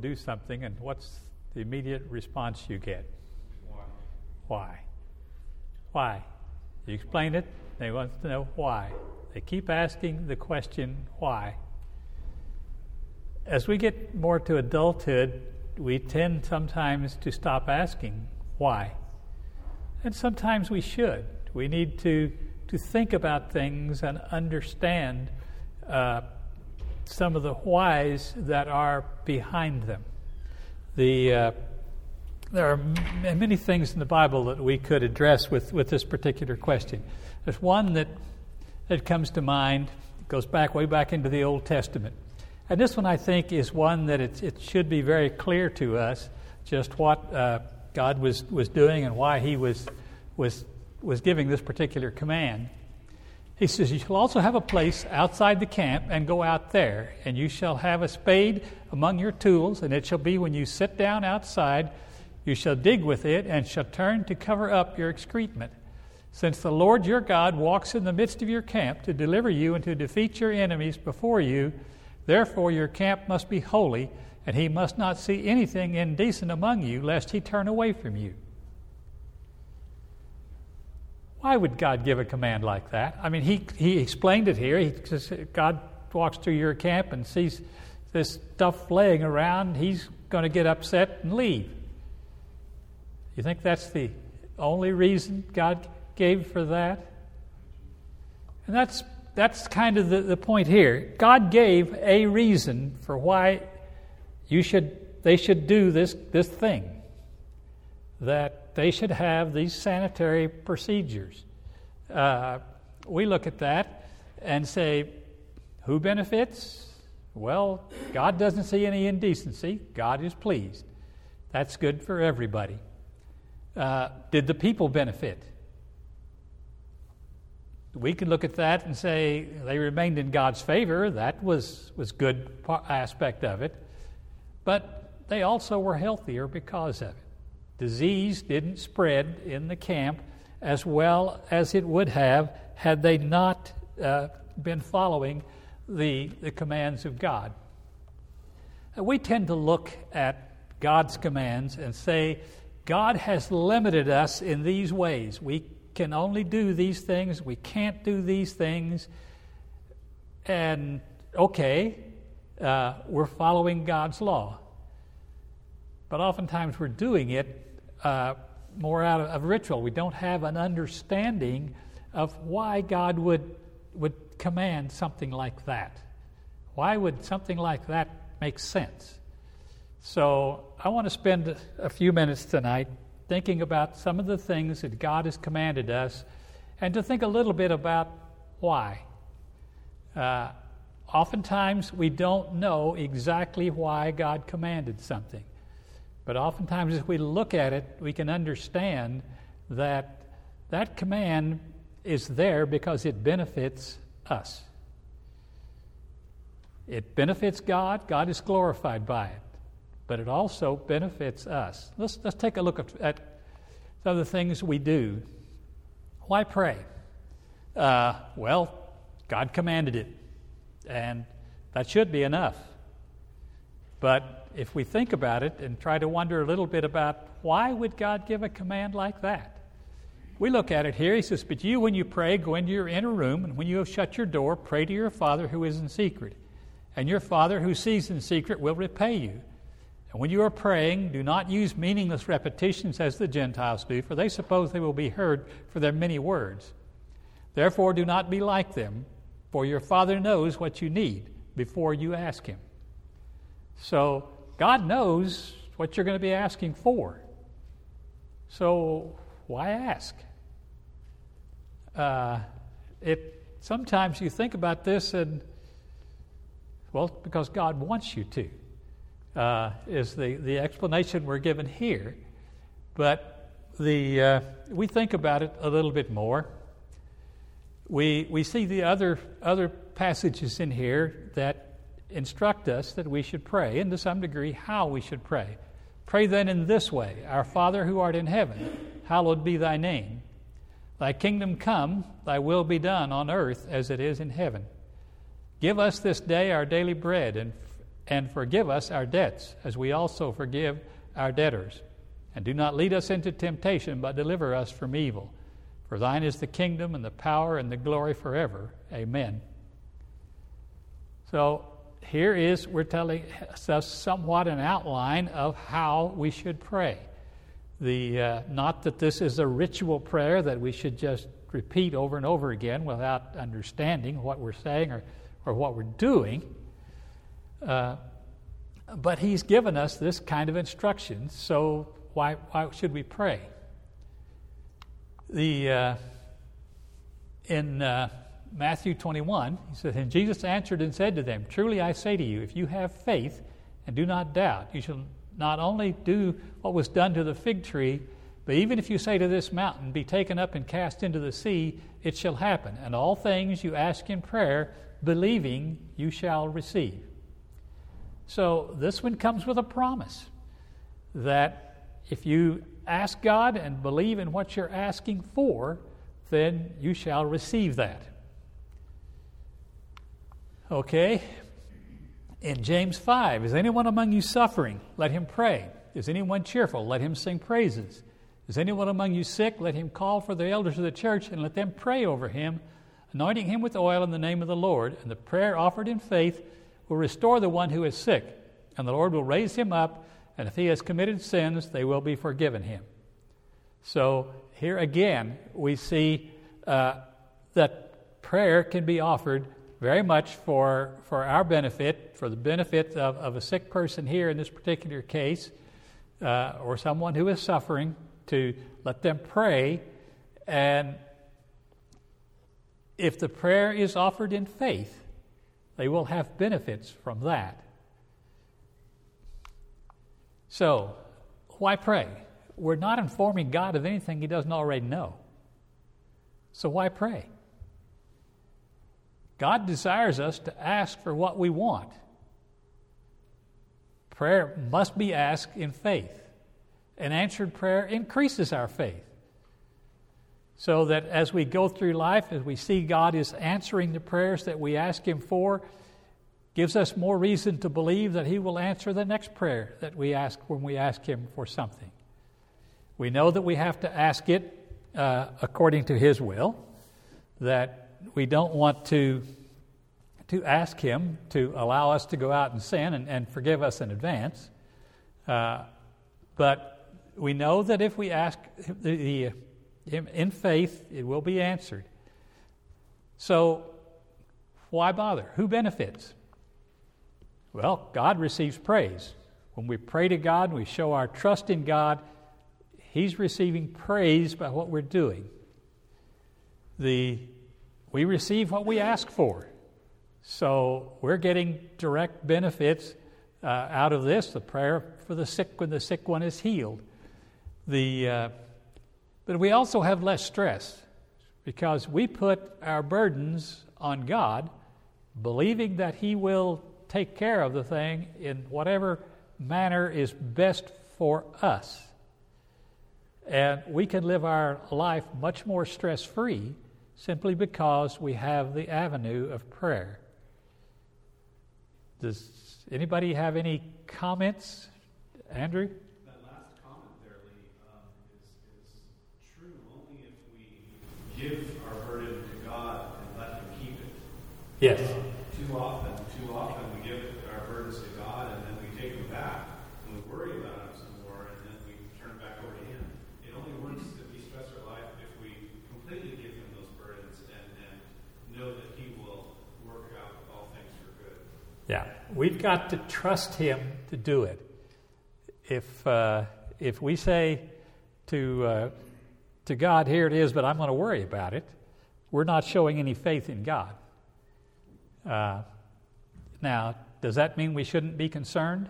do something, and what's the immediate response you get? Why? Why? You explain it, they want to know why. They keep asking the question, why? As we get more to adulthood, we tend sometimes to stop asking why. And sometimes we should. We need to think about things and understand some of the whys that are behind them. There are many things in the Bible that we could address with this particular question. There's one that comes to mind. It goes way back into the Old Testament. And this one, I think, is one that it should be very clear to us just what God was doing and why He was giving this particular command. He says, "You shall also have a place outside the camp, and go out there, and you shall have a spade among your tools, and it shall be when you sit down outside, you shall dig with it, and shall turn to cover up your excrement. Since the Lord your God walks in the midst of your camp to deliver you and to defeat your enemies before you, therefore your camp must be holy, and He must not see anything indecent among you, lest He turn away from you." Why would God give a command like that? I mean, He explained it here. He says, God walks through your camp and sees this stuff laying around. He's going to get upset and leave. You think that's the only reason God gave for that? And that's kind of the point here. God gave a reason for why they should do this thing, that they should have these sanitary procedures. We look at that and say, who benefits? Well, God doesn't see any indecency. God is pleased. That's good for everybody. Did the people benefit? We can look at that and say they remained in God's favor. That was good aspect of it. But they also were healthier because of it. Disease didn't spread in the camp as well as it would have had they not been following the commands of God. We tend to look at God's commands and say, God has limited us in these ways. We can only do these things. We can't do these things. And, we're following God's law. But oftentimes we're doing it more out of ritual. We don't have an understanding of why God would command something like that. Why would something like that make sense? So I want to spend a few minutes tonight thinking about some of the things that God has commanded us and to think a little bit about why. Oftentimes we don't know exactly why God commanded something. But oftentimes if we look at it, we can understand that that command is there because it benefits us. It benefits God. God is glorified by it. But it also benefits us. Let's take a look at some of the things we do. Why pray? Well, God commanded it, and that should be enough. But if we think about it and try to wonder a little bit about why would God give a command like that? We look at it here. He says, "But you, when you pray, go into your inner room, and when you have shut your door, pray to your Father who is in secret. And your Father who sees in secret will repay you. And when you are praying, do not use meaningless repetitions as the Gentiles do, for they suppose they will be heard for their many words. Therefore, do not be like them, for your Father knows what you need before you ask Him." So God knows what you're going to be asking for. So why ask? Sometimes you think about this and, well, because God wants you to. Is the explanation we're given here. But we think about it a little bit more. We see the other passages in here that instruct us that we should pray, and to some degree how we should pray. Pray then in this way: Our Father who art in heaven, hallowed be thy name. Thy kingdom come, thy will be done on earth as it is in heaven. Give us this day our daily bread, and and forgive us our debts, as we also forgive our debtors. And do not lead us into temptation, but deliver us from evil. For thine is the kingdom and the power and the glory forever. Amen. So we're telling us somewhat an outline of how we should pray. Not that this is a ritual prayer that we should just repeat over and over again without understanding what we're saying or what we're doing. But he's given us this kind of instruction, so why should we pray? In Matthew 21, he says, and Jesus answered and said to them, truly I say to you, if you have faith and do not doubt, you shall not only do what was done to the fig tree, but even if you say to this mountain, be taken up and cast into the sea, it shall happen. And all things you ask in prayer, believing, you shall receive. So this one comes with a promise that if you ask God and believe in what you're asking for, then you shall receive that. Okay, in James 5, is anyone among you suffering? Let him pray. Is anyone cheerful? Let him sing praises. Is anyone among you sick? Let him call for the elders of the church and let them pray over him, anointing him with oil in the name of the Lord. And the prayer offered in faith will restore the one who is sick, and the Lord will raise him up, and if he has committed sins, they will be forgiven him. So here again, we see that prayer can be offered very much for our benefit, for the benefit of a sick person here in this particular case, or someone who is suffering, to let them pray. And if the prayer is offered in faith, they will have benefits from that. So, why pray? We're not informing God of anything he doesn't already know. So why pray? God desires us to ask for what we want. Prayer must be asked in faith. An answered prayer increases our faith. So that as we go through life, as we see God is answering the prayers that we ask him for, gives us more reason to believe that he will answer the next prayer that we ask when we ask him for something. We know that we have to ask it according to his will, that we don't want to ask him to allow us to go out and sin and forgive us in advance. But we know that if we ask him in faith, it will be answered. So why bother? Who benefits? Well, God receives praise. When we pray to God, we show our trust in God, he's receiving praise by what we're doing. We receive what we ask for. So we're getting direct benefits out of this, the prayer for the sick when the sick one is healed. But we also have less stress because we put our burdens on God, believing that he will take care of the thing in whatever manner is best for us. And we can live our life much more stress-free simply because we have the avenue of prayer. Does anybody have any comments? Andrew? That last comment there, Lee, is true only if we give our burden to God and let him keep it. Yes. Too often we give our burdens to God and then we take them back and we worry about them some more and then we turn back over to him. It only works to de-stress our life if we completely give him those burdens and know that he will work out all things for good. Yeah, we've got to trust him to do it. If we say to God, here it is, but I'm going to worry about it, we're not showing any faith in God. Now, does that mean we shouldn't be concerned?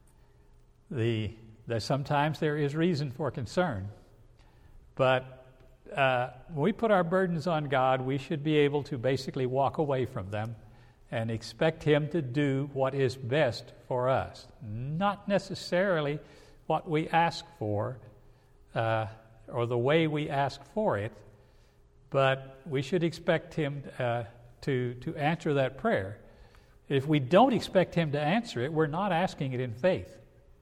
Sometimes there is reason for concern. But when we put our burdens on God, we should be able to basically walk away from them and expect him to do what is best for us. Not necessarily what we ask for or the way we ask for it, but we should expect him to answer that prayer. If we don't expect Him to answer it, we're not asking it in faith.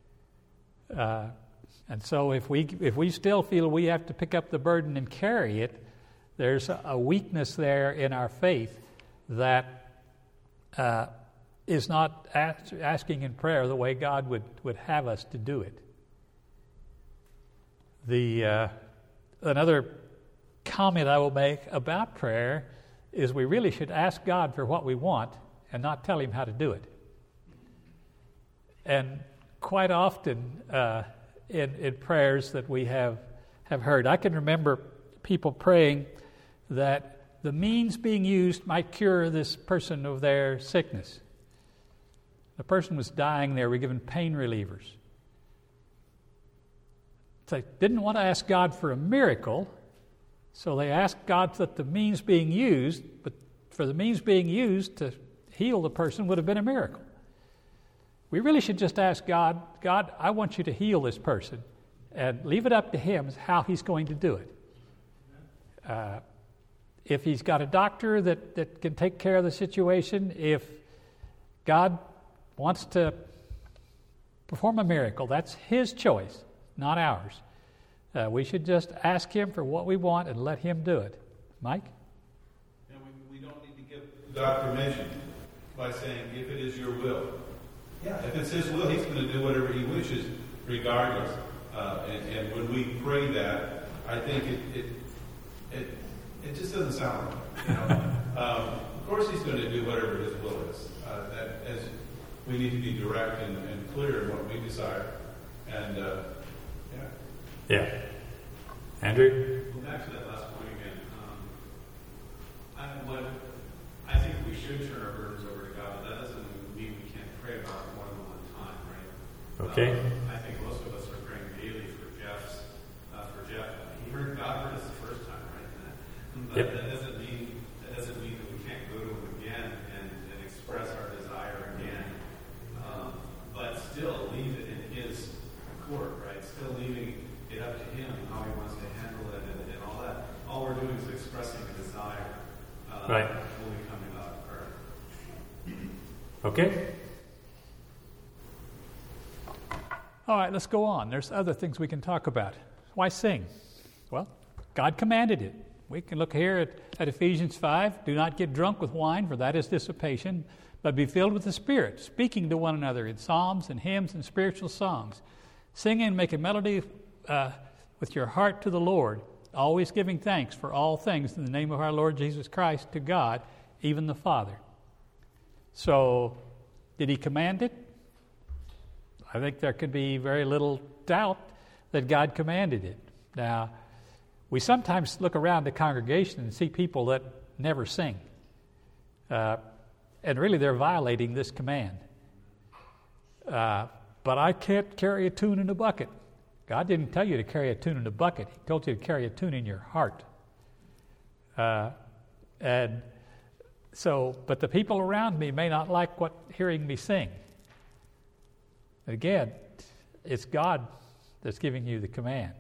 And so if we still feel we have to pick up the burden and carry it, there's a weakness there in our faith that is not asking in prayer the way God would have us to do it. Another comment I will make about prayer is we really should ask God for what we want and not tell Him how to do it. And quite often in prayers that we have heard, I can remember people praying that the means being used might cure this person of their sickness. The person was dying, they were given pain relievers. They didn't want to ask God for a miracle, so they asked God that the means being used, but for the means being used to heal the person would have been a miracle. We really should just ask God, I want you to heal this person, and leave it up to Him how He's going to do it. If He's got a doctor that can take care of the situation, if God wants to perform a miracle, that's His choice, not ours. We should just ask Him for what we want and let Him do it. Mike? And we don't need to give God permission by saying, if it is your will. Yeah, if it's His will, He's going to do whatever He wishes, regardless. And when we pray that, I think it just doesn't sound right. Of course, He's going to do whatever His will is. As we need to be direct and clear in what we desire. And yeah. Andrew? Well, back to that last point again. I think we should turn our burdens over to God, but that doesn't mean we can't pray about it more than one time, right? Okay. I think most of us are praying daily for Jeff. God heard us the first time, right? But yep. that doesn't mean that we can't go to Him again and express our desire again. But still leave it in His court, right? Still leaving it up to Him how He wants to handle it and all that. All we're doing is expressing a desire. Right. When we come about prayer. Okay. All right, let's go on. There's other things we can talk about. Why sing? Well, God commanded it. We can look here at Ephesians 5. Do not get drunk with wine, for that is dissipation, but be filled with the Spirit, speaking to one another in psalms and hymns and spiritual songs. Sing and make a melody with your heart to the Lord, always giving thanks for all things in the name of our Lord Jesus Christ to God, even the Father. So, did He command it? I think there could be very little doubt that God commanded it. Now, we sometimes look around the congregation and see people that never sing. And really they're violating this command. But I can't carry a tune in a bucket. God didn't tell you to carry a tune in a bucket. He told you to carry a tune in your heart. And so, but the people around me may not like hearing me sing. Again, it's God that's giving you the command.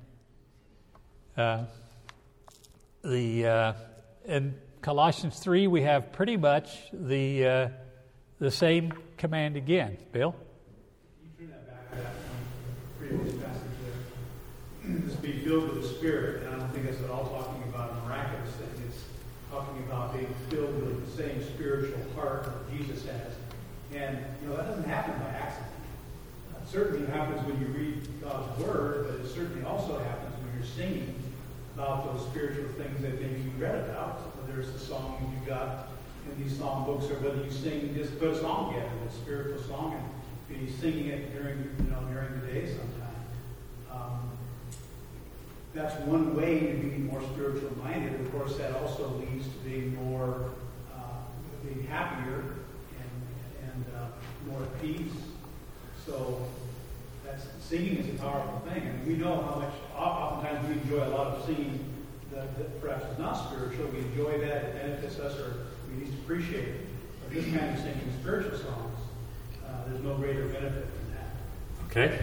In Colossians 3, we have pretty much the same command again. Bill? You turn that back to that previous passage there. Just be filled with the Spirit. And I don't think it's at all talking about a miraculous thing. It's talking about being filled with the same spiritual heart that Jesus has. And, that doesn't happen by accident. It certainly happens when you read God's Word, but it certainly also happens when you're singing about those spiritual things that maybe you read about. Whether it's the song you got in these song books, or whether you sing, just put a song together, a spiritual song, and be singing it during the day sometime. That's one way to be more spiritual minded. Of course, that also leads to being being happier and more at peace. So singing is a powerful thing, and we know how much. Oftentimes we enjoy a lot of singing that perhaps is not spiritual. We enjoy that; it benefits us, or we need to appreciate it. But this kind of singing spiritual songs, there's no greater benefit than that.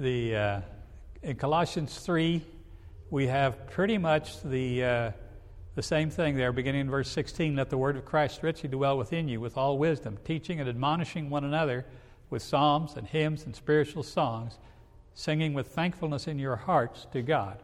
Okay. In Colossians 3, we have pretty much the The same thing there, beginning in verse 16, let the word of Christ richly dwell within you with all wisdom, teaching and admonishing one another with psalms and hymns and spiritual songs, singing with thankfulness in your hearts to God.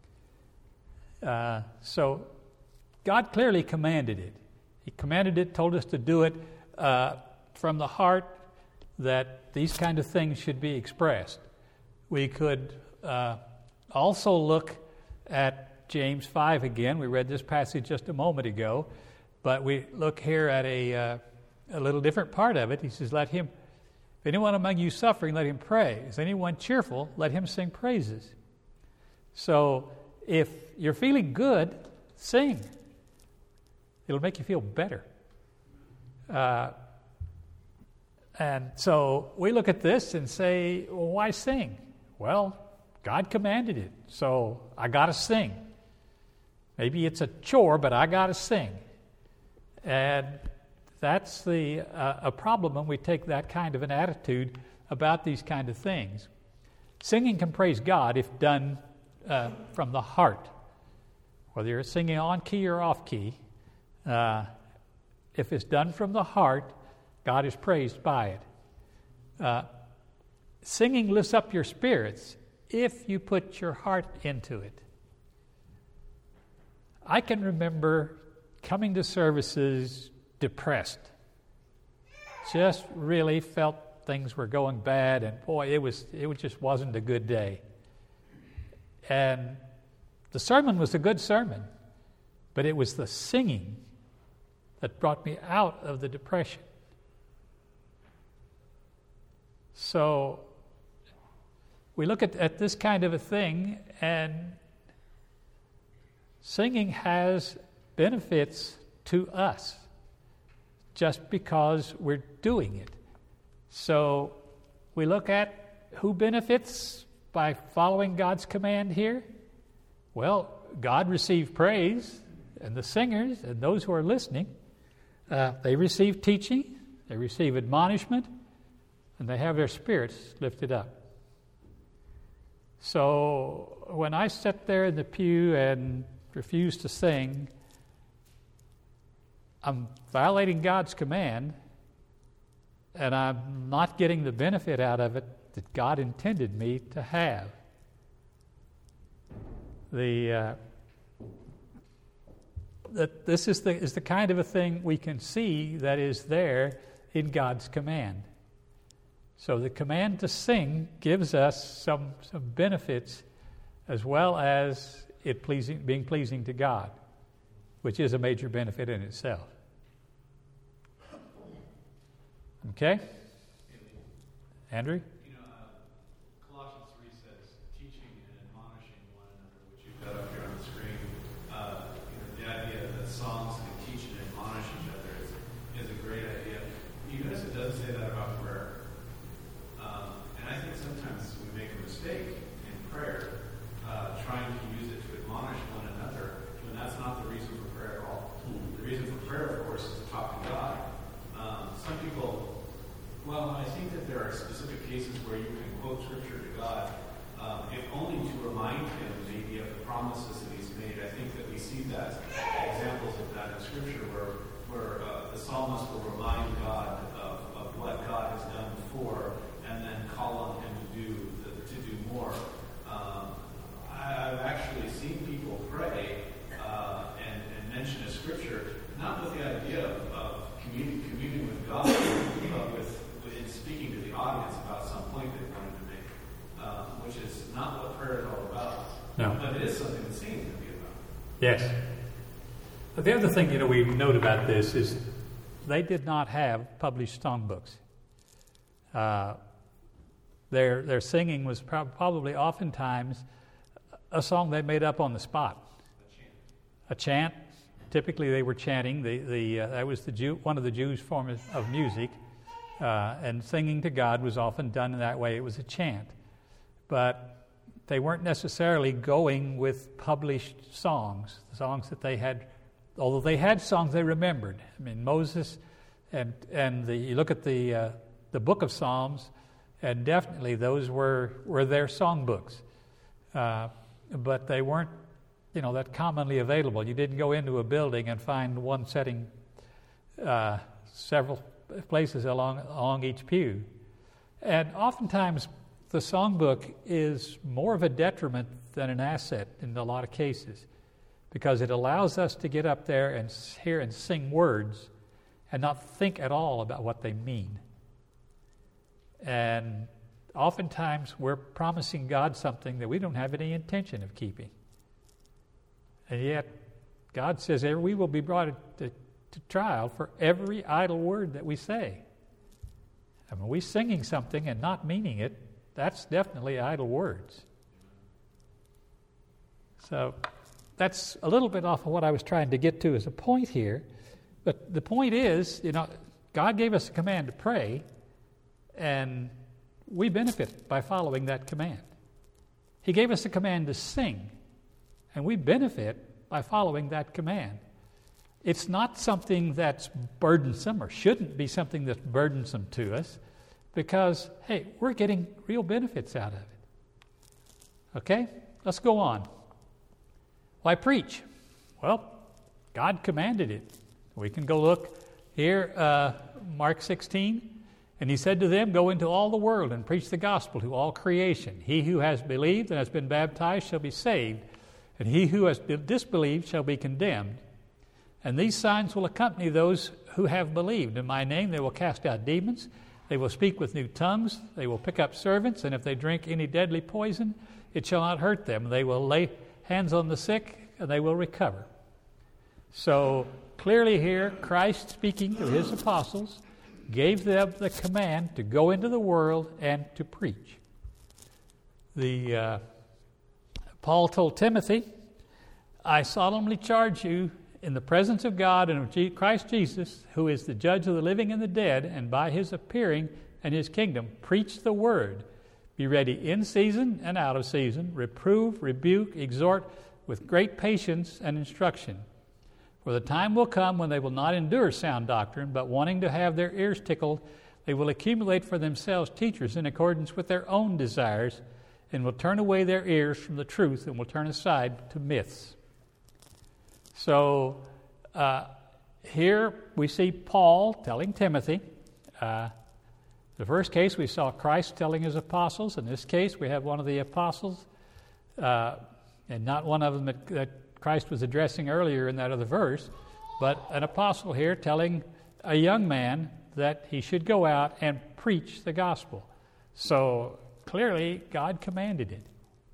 So God clearly commanded it. He commanded it, told us to do it from the heart, that these kind of things should be expressed. We could also look at James 5 again. We read this passage just a moment ago, but we look here at a little different part of it. He says, let him, if anyone among you suffering, let him pray. Is anyone cheerful, let him sing praises. So if you're feeling good, sing. It'll make you feel better. And so we look at this and say, well, why sing? Well, God commanded it, so I got to sing. Maybe it's a chore, but I got to sing. And that's a problem when we take that kind of an attitude about these kind of things. Singing can praise God if done from the heart. Whether you're singing on key or off key, if it's done from the heart, God is praised by it. Singing lifts up your spirits if you put your heart into it. I can remember coming to services depressed. Just really felt things were going bad, and boy, it just wasn't a good day. And the sermon was a good sermon, but it was the singing that brought me out of the depression. So we look at this kind of a thing, and singing has benefits to us just because we're doing it. So we look at who benefits by following God's command here. Well, God received praise, and the singers and those who are listening, they receive teaching, they receive admonishment, and they have their spirits lifted up. So when I sit there in the pew and refuse to sing, I'm violating God's command, and I'm not getting the benefit out of it that God intended me to have. That this is the kind of a thing we can see that is there in God's command. So the command to sing gives us some benefits, as well as it being pleasing to God, which is a major benefit in itself. Okay? Andrew? Colossians 3 says, teaching and admonishing one another, which you've got up here on the screen. The idea that songs can teach and admonish each other is a great idea. Even as it doesn't say that about prayer. And I think sometimes we make a mistake in prayer, trying to use it to admonish one another, when that's not the reason for prayer at all. The reason for prayer, of course, is to talk to God. Some people, well, I think that there are specific cases where you can quote Scripture to God, if only to remind Him maybe of the promises that He's made. I think that we see that, examples of that in Scripture, where the psalmist will remind God of what God has done before, and then call on Him to do more. I've actually seen people pray and mention a Scripture, not with the idea of communing with God, but in speaking to the audience about some point they wanted to make, which is not what prayer is all about. No. But it is something that singing can be about. Yes. But the other thing, we note about this is they did not have published songbooks. Their singing was probably oftentimes a song they made up on the spot. A chant. Typically, they were chanting. That was one of the Jews' forms of music, and singing to God was often done in that way. It was a chant, but they weren't necessarily going with published songs. The songs that they had, although they had songs they remembered. I mean, Moses and you look at the book of Psalms, and definitely those were their songbooks, but they weren't that commonly available. You didn't go into a building and find one setting several places along each pew. And oftentimes the songbook is more of a detriment than an asset in a lot of cases, because it allows us to get up there and hear and sing words and not think at all about what they mean. And oftentimes we're promising God something that we don't have any intention of keeping. And yet God says we will be brought to trial for every idle word that we say. I mean, we singing something and not meaning it, that's definitely idle words. So that's a little bit off of what I was trying to get to as a point here. But the point is, God gave us a command to pray, and we benefit by following that command. He gave us a command to sing, and we benefit by following that command. It's not something that's burdensome, or shouldn't be something that's burdensome to us, because, hey, we're getting real benefits out of it. Okay? Let's go on. Why preach? Well, God commanded it. We can go look here, Mark 16. And he said to them, "Go into all the world and preach the gospel to all creation. He who has believed and has been baptized shall be saved, and he who has disbelieved shall be condemned. And these signs will accompany those who have believed. In my name they will cast out demons. They will speak with new tongues. They will pick up serpents, and if they drink any deadly poison, it shall not hurt them. They will lay hands on the sick, and they will recover." So clearly here, Christ, speaking to his apostles, gave them the command to go into the world and to preach. Paul told Timothy, "I solemnly charge you in the presence of God and of Christ Jesus, who is the judge of the living and the dead, and by his appearing and his kingdom, preach the word. Be ready in season and out of season. Reprove, rebuke, exhort with great patience and instruction. For the time will come when they will not endure sound doctrine, but wanting to have their ears tickled, they will accumulate for themselves teachers in accordance with their own desires, and will turn away their ears from the truth and will turn aside to myths." So here we see Paul telling Timothy. The first case we saw Christ telling his apostles. In this case we have one of the apostles, and not one of them that Christ was addressing earlier in that other verse, but an apostle here telling a young man that he should go out and preach the gospel. So clearly God commanded it.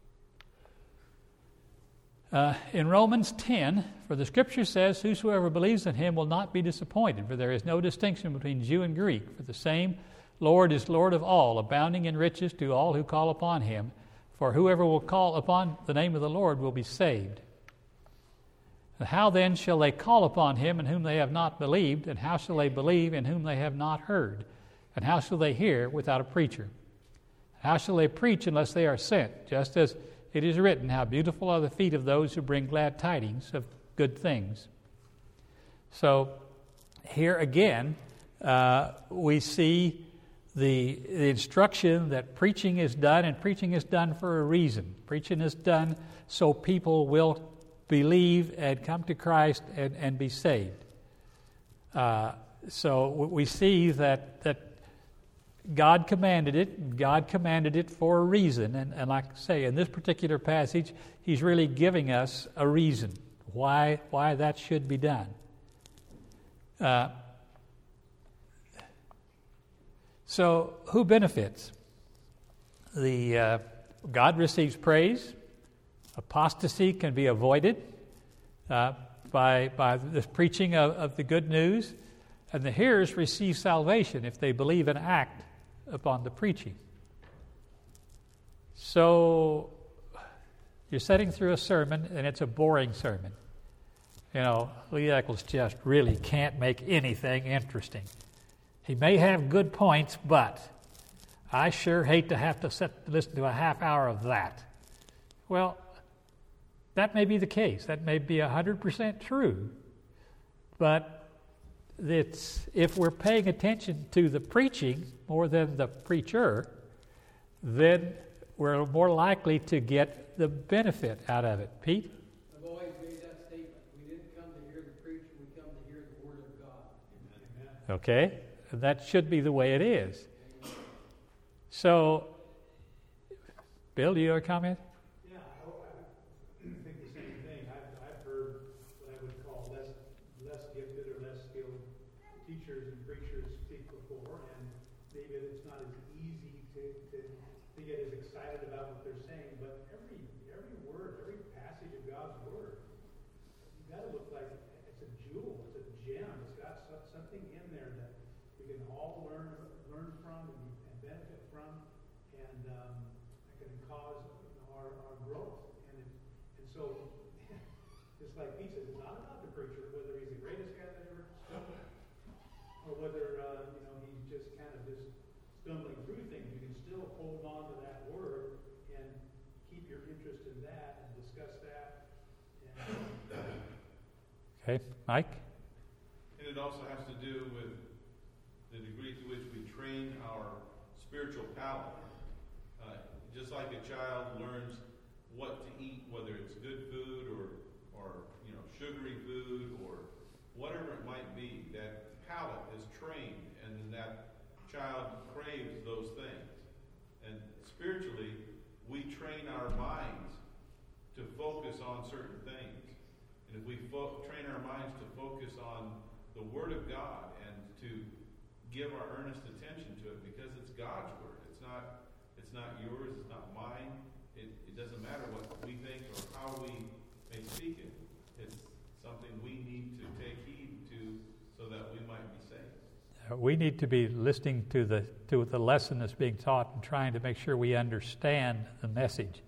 In Romans 10, for the scripture says, "Whosoever believes in him will not be disappointed, for there is no distinction between Jew and Greek, for the same Lord is Lord of all, abounding in riches to all who call upon him. For whoever will call upon the name of the Lord will be saved. And how then shall they call upon him in whom they have not believed? And how shall they believe in whom they have not heard? And how shall they hear without a preacher? How shall they preach unless they are sent? Just as it is written, how beautiful are the feet of those who bring glad tidings of good things." So here again, we see the instruction that preaching is done, and preaching is done for a reason. Preaching is done so people will believe and come to Christ and be saved. So we see that God commanded it. God commanded it for a reason. And like I say, in this particular passage, he's really giving us a reason why that should be done. So who benefits? God receives praise. Apostasy can be avoided by this preaching of the good news. And the hearers receive salvation if they believe and act upon the preaching. So you're sitting through a sermon and it's a boring sermon. Lee Eccles just really can't make anything interesting. He may have good points, but I sure hate to have to listen to a half hour of that. Well, that may be the case. That may be 100% true. But if we're paying attention to the preaching more than the preacher, then we're more likely to get the benefit out of it. Pete? I've Okay? And that should be the way it is. So, Bill, do you have a comment? Yeah, I think the same thing. I've heard what I would call less gifted or less skilled teachers and preachers speak before, and maybe it's not as easy to get as excited about what they're saying, but every word, every passage of God's Word, you've got to look like it's a jewel, it's a gem. It's got something in there that we can all learn from and benefit from, and that can cause our growth. And so, just like Pete says, it's not about the preacher, whether he's the greatest guy that ever spoke, or whether he's just kind of just stumbling through things. You can still hold on to that word and keep your interest in that and discuss that. Okay, Mike? And it also has to do with the degree to which we train our spiritual palate. Just like a child learns what to eat, whether it's good food or sugary food or whatever it might be, that palate is trained, and then that child craves those things. And spiritually, we train our minds to focus on certain things. And if we train our minds to focus on the Word of God and to give our earnest attention to it, because it's God's Word. It's not yours, it's not mine. It doesn't matter what we think or how we may speak it. It's something we need to take heed to so that we might be saved. We need to be listening to the lesson that's being taught and trying to make sure we understand the message.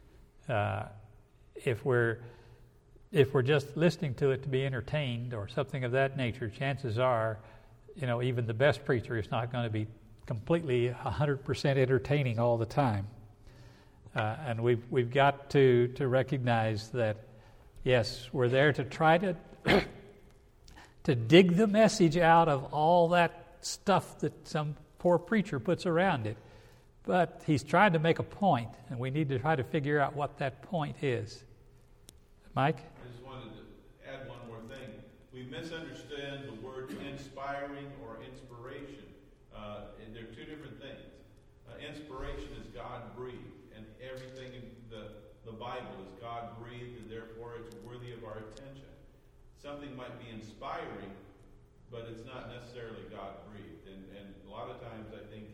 If we're just listening to it to be entertained or something of that nature, chances are, even the best preacher is not going to be completely 100% entertaining all the time. And we've got to recognize that, yes, we're there to try to to dig the message out of all that stuff that some poor preacher puts around it. But he's trying to make a point, and we need to try to figure out what that point is. Mike? I just wanted to add one more thing. We misunderstand the word inspiring or inspiration. And they're two different things. Inspiration is God-breathed, and everything in the Bible is God-breathed, and therefore it's worthy of our attention. Something might be inspiring, but it's not necessarily God-breathed. And a lot of times I think,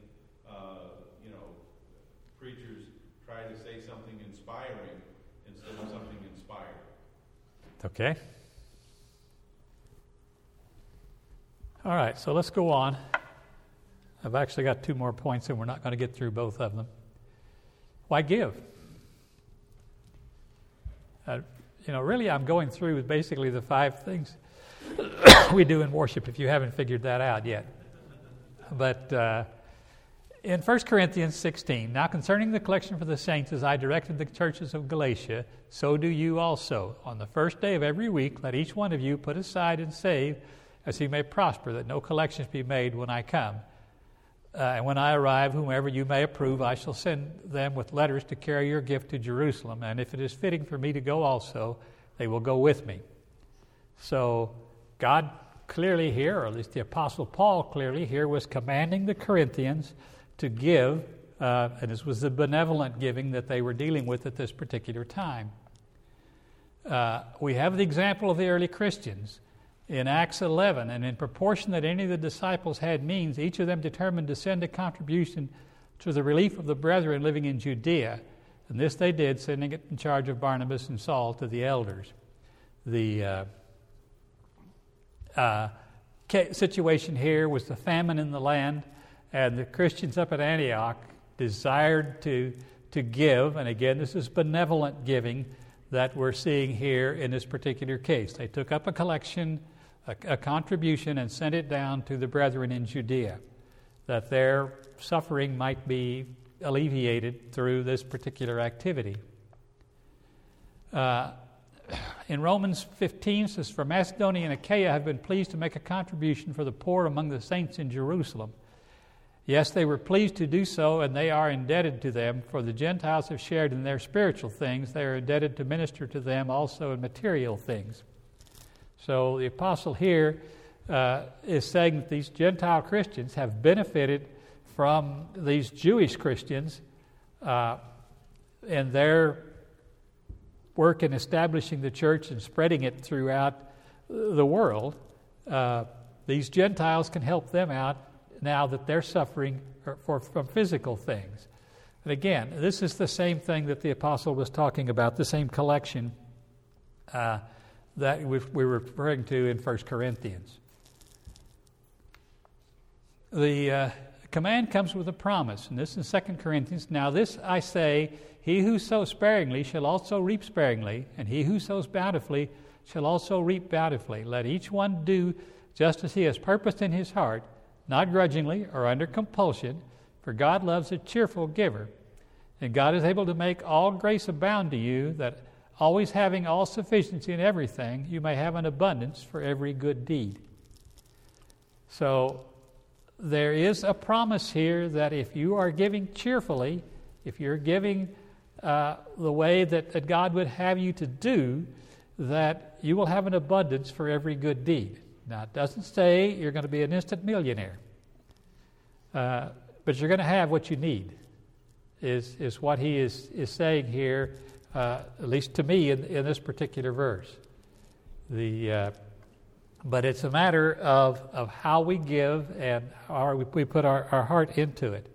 preachers try to say something inspiring instead of something inspired. Okay. All right, so let's go on. I've actually got 2 more points, and we're not going to get through both of them. Why give? Really, I'm going through with basically the 5 things we do in worship, if you haven't figured that out yet. But in 1 Corinthians 16, now concerning the collection for the saints, as I directed the churches of Galatia, so do you also. On the first day of every week, let each one of you put aside and save, as he may prosper, that no collections be made when I come. And when I arrive, whomever you may approve, I shall send them with letters to carry your gift to Jerusalem. And if it is fitting for me to go also, they will go with me. So God clearly here, or at least the Apostle Paul clearly here, was commanding the Corinthians to give, and this was the benevolent giving that they were dealing with at this particular time. We have the example of the early Christians. In Acts 11, and in proportion that any of the disciples had means, each of them determined to send a contribution to the relief of the brethren living in Judea. And this they did, sending it in charge of Barnabas and Saul to the elders. The situation here was the famine in the land, and the Christians up at Antioch desired to give, and again, this is benevolent giving that we're seeing here in this particular case. They took up a collection, a contribution, and sent it down to the brethren in Judea, that their suffering might be alleviated through this particular activity. In Romans 15, it says, for Macedonia and Achaia have been pleased to make a contribution for the poor among the saints in Jerusalem. Yes, they were pleased to do so, and they are indebted to them, for the Gentiles have shared in their spiritual things. They are indebted to minister to them also in material things. So the apostle here is saying that these Gentile Christians have benefited from these Jewish Christians in their work in establishing the church and spreading it throughout the world. These Gentiles can help them out now that they're suffering from physical things. And again, this is the same thing that the apostle was talking about, the same collection that we were referring to in 1 Corinthians. The command comes with a promise, and this is 2 Corinthians. Now this I say, he who sows sparingly shall also reap sparingly, and he who sows bountifully shall also reap bountifully. Let each one do just as he has purposed in his heart, not grudgingly or under compulsion, for God loves a cheerful giver. And God is able to make all grace abound to you, that always having all sufficiency in everything, you may have an abundance for every good deed. So there is a promise here that if you are giving cheerfully, if you're giving the way that God would have you to do, that you will have an abundance for every good deed. Now, it doesn't say you're going to be an instant millionaire, but you're going to have what you need, is what he is saying here, at least to me in this particular verse. But it's a matter of how we give and how we put our heart into it.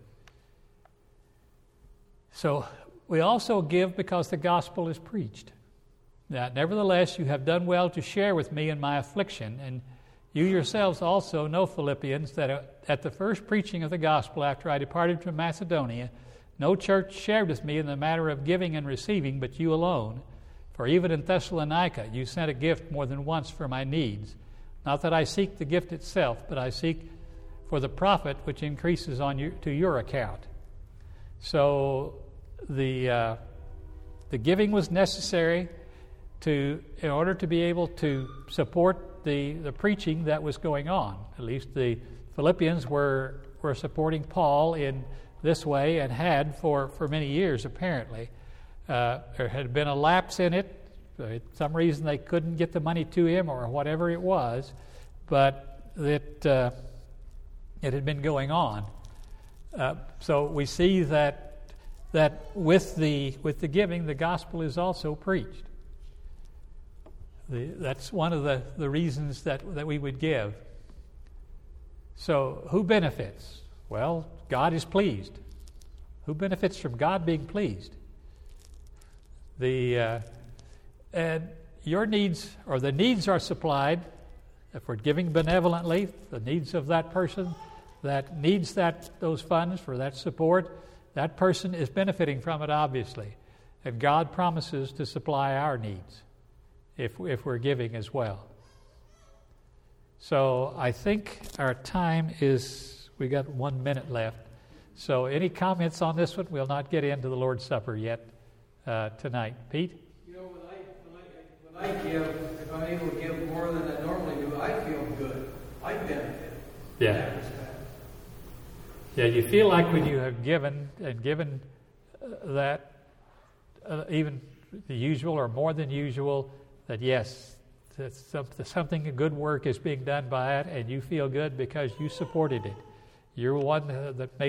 So we also give because the gospel is preached. Now, nevertheless, you have done well to share with me in my affliction, and you yourselves also know, Philippians, that at the first preaching of the gospel after I departed from Macedonia, no church shared with me in the matter of giving and receiving, but you alone. For even in Thessalonica you sent a gift more than once for my needs. Not that I seek the gift itself, but I seek for the profit which increases to your account. So the giving was necessary in order to be able to support the preaching that was going on. At least the Philippians were supporting Paul in this way, and had for many years apparently. There had been a lapse in it. For some reason they couldn't get the money to him or whatever it was, but it had been going on. So we see that with the giving, the gospel is also preached. That's one of the reasons that we would give. So who benefits? Well, God is pleased. Who benefits from God being pleased? And your needs, or the needs are supplied. If we're giving benevolently, the needs of that person that needs those funds for that support, that person is benefiting from it, obviously. And God promises to supply our needs if we're giving as well. So I think our time we got 1 minute left. So any comments on this one? We'll not get into the Lord's Supper yet tonight. Pete? You know, when I give, if I'm able to give more than I normally do, I feel good. I benefit. Yeah. Yeah, you feel like when you have given that even the usual or more than usual, that yes, something, a good work is being done by it, and you feel good because you supported it. You're one that made